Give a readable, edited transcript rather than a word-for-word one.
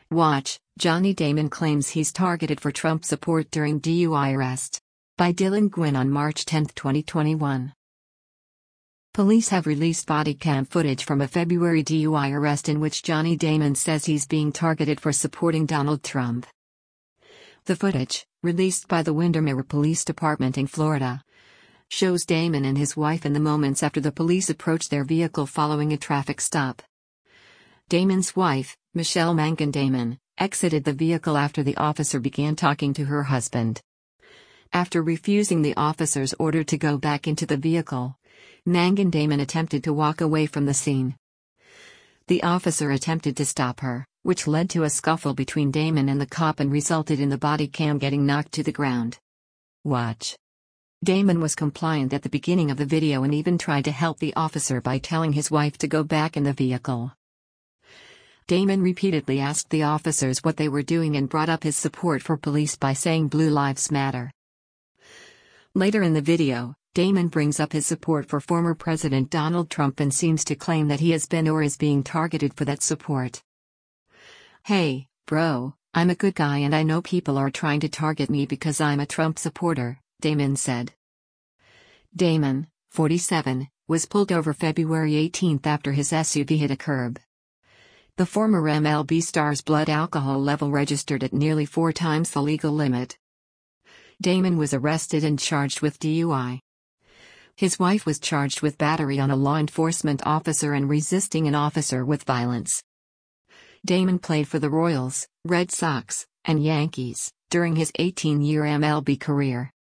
Watch, Johnny Damon claims he's targeted for Trump support during DUI arrest. By Dylan Gwynn on March 10, 2021. Police have released body cam footage from a February DUI arrest in which Johnny Damon says he's being targeted for supporting Donald Trump. The footage, released by the Windermere Police Department in Florida, shows Damon and his wife in the moments after the police approached their vehicle following a traffic stop. Damon's wife, Michelle Mangan Damon, exited the vehicle after the officer began talking to her husband. After refusing the officer's order to go back into the vehicle, Mangan Damon attempted to walk away from the scene. The officer attempted to stop her, which led to a scuffle between Damon and the cop and resulted in the body cam getting knocked to the ground. Watch. Damon was compliant at the beginning of the video and even tried to help the officer by telling his wife to go back in the vehicle. Damon repeatedly asked the officers what they were doing and brought up his support for police by saying Blue Lives Matter. Later in the video, Damon brings up his support for former President Donald Trump and seems to claim that he has been or is being targeted for that support. "Hey, bro, I'm a good guy and I know people are trying to target me because I'm a Trump supporter," Damon said. Damon, 47, was pulled over February 18 after his SUV hit a curb. The former MLB star's blood alcohol level registered at nearly 4 times the legal limit. Damon was arrested and charged with DUI. His wife was charged with battery on a law enforcement officer and resisting an officer with violence. Damon played for the Royals, Red Sox, and Yankees during his 18-year MLB career.